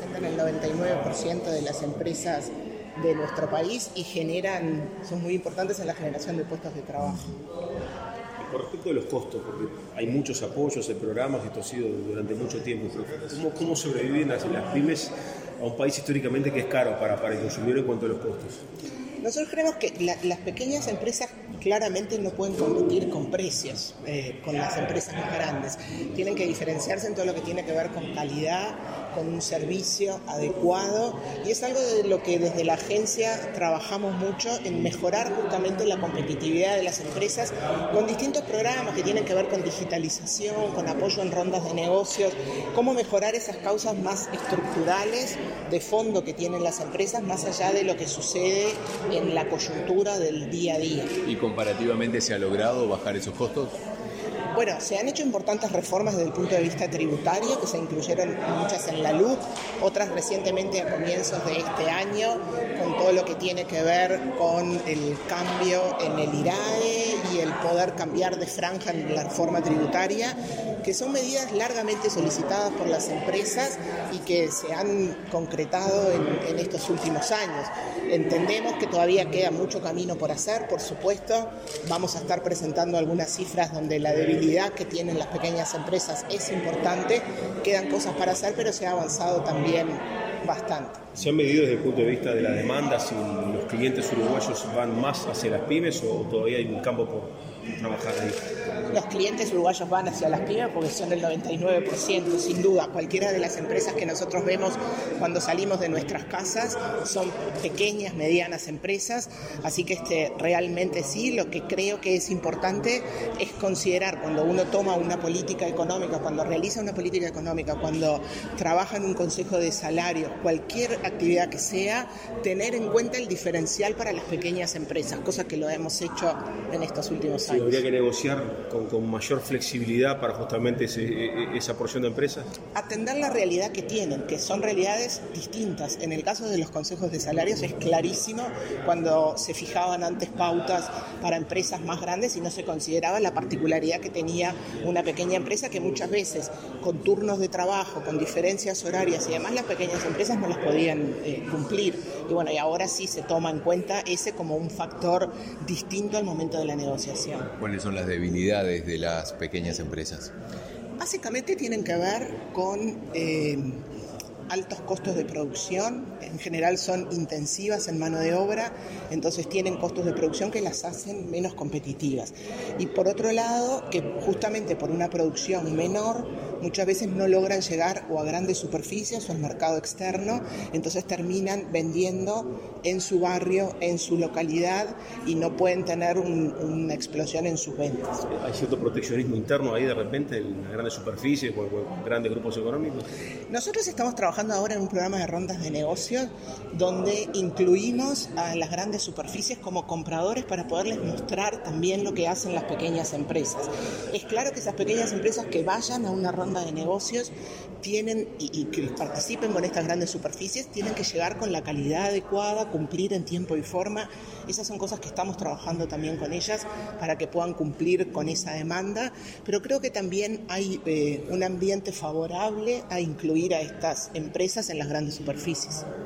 representan el 99% de las empresas de nuestro país y son muy importantes en la generación de puestos de trabajo. Con respecto a los costos, porque hay muchos apoyos, hay programas, esto ha sido durante mucho tiempo, ¿cómo sobreviven las pymes a un país históricamente que es caro para el consumidor en cuanto a los costos? Nosotros creemos que las pequeñas empresas claramente no pueden competir con precios con las empresas más grandes. Tienen que diferenciarse en todo lo que tiene que ver con calidad, con un servicio adecuado, y es algo de lo que desde la agencia trabajamos mucho en mejorar justamente la competitividad de las empresas con distintos programas que tienen que ver con digitalización, con apoyo en rondas de negocios, cómo mejorar esas causas más estructurales de fondo que tienen las empresas más allá de lo que sucede en la coyuntura del día a día. ¿Y comparativamente se ha logrado bajar esos costos? Bueno, se han hecho importantes reformas desde el punto de vista tributario, que se incluyeron muchas en la LUC, otras recientemente a comienzos de este año, con todo lo que tiene que ver con el cambio en el IRAE y el poder cambiar de franja en la reforma tributaria, que son medidas largamente solicitadas por las empresas y que se han concretado en estos últimos años. Entendemos que todavía queda mucho camino por hacer, por supuesto. Vamos a estar presentando algunas cifras donde la debilidad que tienen las pequeñas empresas es importante. Quedan cosas para hacer, pero se ha avanzado también bastante. ¿Se han medido desde el punto de vista de la demanda si los clientes uruguayos van más hacia las pymes o todavía hay un campo por trabajar ahí? Los clientes uruguayos van hacia las pymes porque son el 99%, sin duda. Cualquiera de las empresas que nosotros vemos cuando salimos de nuestras casas son pequeñas, medianas empresas, así que realmente sí. Lo que creo que es importante es considerar cuando uno toma una política económica, cuando realiza una política económica, cuando trabaja en un consejo de salarios, cualquier actividad que sea, tener en cuenta el diferencial para las pequeñas empresas, cosa que lo hemos hecho en estos últimos años. ¿Habría que negociar con mayor flexibilidad para justamente esa porción de empresas? Atender la realidad que tienen, que son realidades distintas. En el caso de los consejos de salarios es clarísimo cuando se fijaban antes pautas para empresas más grandes y no se consideraba la particularidad que tenía una pequeña empresa, que muchas veces con turnos de trabajo, con diferencias horarias y demás, las pequeñas empresas no las podían cumplir. Y bueno, y ahora sí se toma en cuenta ese como un factor distinto al momento de la negociación. ¿Cuáles son las debilidades de las pequeñas empresas? Básicamente tienen que ver con altos costos de producción. En general son intensivas en mano de obra, entonces tienen costos de producción que las hacen menos competitivas. Y por otro lado, que justamente por una producción menor, muchas veces no logran llegar o a grandes superficies o al mercado externo, entonces terminan vendiendo en su barrio, en su localidad, y no pueden tener una explosión en sus ventas. ¿Hay cierto proteccionismo interno ahí de repente en las grandes superficies o en grandes grupos económicos? Nosotros estamos trabajando ahora en un programa de rondas de negocios donde incluimos a las grandes superficies como compradores para poderles mostrar también lo que hacen las pequeñas empresas. Es claro que esas pequeñas empresas que vayan a una ronda de negocios tienen y que participen con estas grandes superficies tienen que llegar con la calidad adecuada, cumplir en tiempo y forma. Esas son cosas que estamos trabajando también con ellas para que puedan cumplir con esa demanda, pero creo que también hay un ambiente favorable a incluir a estas empresas en las grandes superficies.